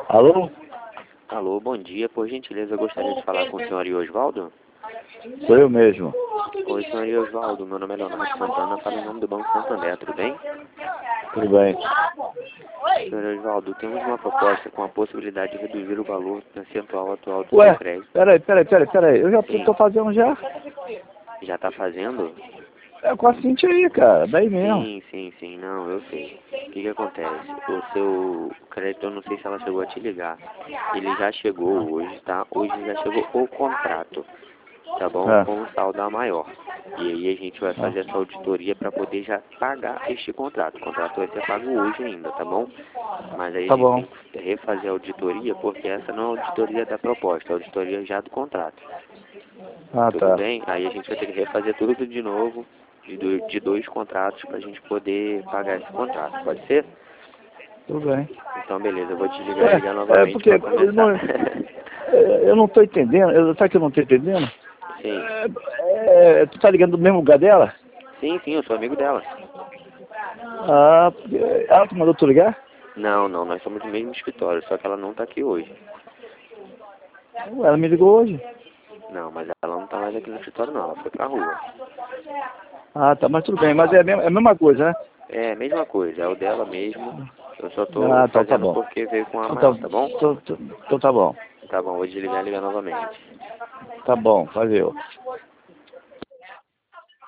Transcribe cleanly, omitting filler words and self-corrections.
Alô? Alô, bom dia. Por gentileza, eu gostaria de falar com o senhor Osvaldo. Sou eu mesmo. Oi, senhor Osvaldo. Meu nome é Leonardo Santana. Falo em nome do Banco Santander, tudo bem? Tudo bem. Senhor Osvaldo, temos uma proposta com a possibilidade de reduzir o valor percentual atual do seu Ué, crédito. peraí. Eu já Sim. tô fazendo já. Já está fazendo? É com a Cintia aí, cara. Daí mesmo. Sim. Não, eu sei. O que acontece? O seu crédito, eu não sei se ela chegou a te ligar. Ele já chegou hoje, tá? Hoje já chegou o contrato, tá bom? Ah, Com um saldo a maior. E aí a gente vai fazer essa auditoria para poder já pagar este contrato. O contrato vai ser pago hoje ainda, tá bom? Mas aí a tá gente bom. tem que refazer a auditoria, porque essa não é a auditoria da proposta, é a auditoria já do contrato. Ah, Tudo tá. bem? Aí a gente vai ter que refazer tudo de novo, de dois contratos, para a gente poder pagar esse contrato. Pode ser? Tudo bem. Então, beleza. Eu vou te ligar e Ué, ligar novamente porque para começar. eu não tô entendendo. Sabe que eu não tô entendendo? Sim. Tu tá ligando do mesmo lugar dela? Sim, eu sou amigo dela. Ah, ela que mandou tu ligar? Não, nós somos do mesmo escritório, só que ela não tá aqui hoje. Ué, ela me ligou hoje. Não, mas ela não tá mais aqui no escritório não, ela foi pra rua. Ah, tá, mas tudo bem. Mas é a mesma coisa, né? É a mesma coisa, é o dela mesmo. Eu só tô Ah, então tá fazendo bom. porque veio com a maior, tá bom? Então tá bom. Tá bom, vou desligar e ligar novamente. Tá bom, valeu.